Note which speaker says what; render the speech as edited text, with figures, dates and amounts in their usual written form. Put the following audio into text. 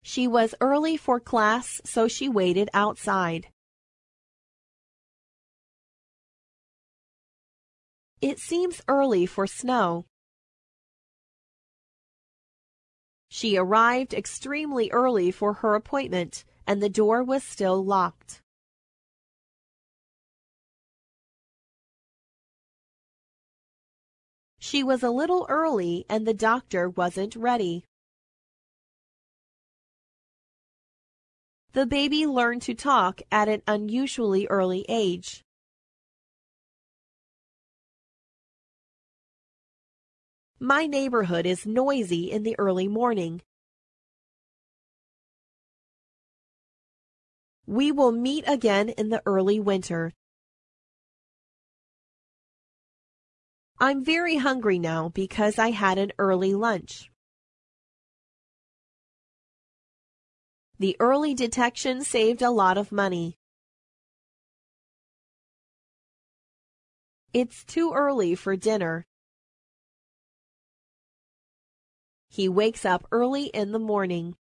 Speaker 1: She was early for class, so she waited outside. It seems early for snow. She arrived extremely early for her appointment, and the door was still locked. She was a little early, and the doctor wasn't ready. The baby learned to talk at an unusually early age. My neighborhood is noisy in the early morning. We will meet again in the early winter. I'm very hungry now because I had an early lunch. The early detection saved a lot of money. It's too early for dinner. He wakes up early in the morning.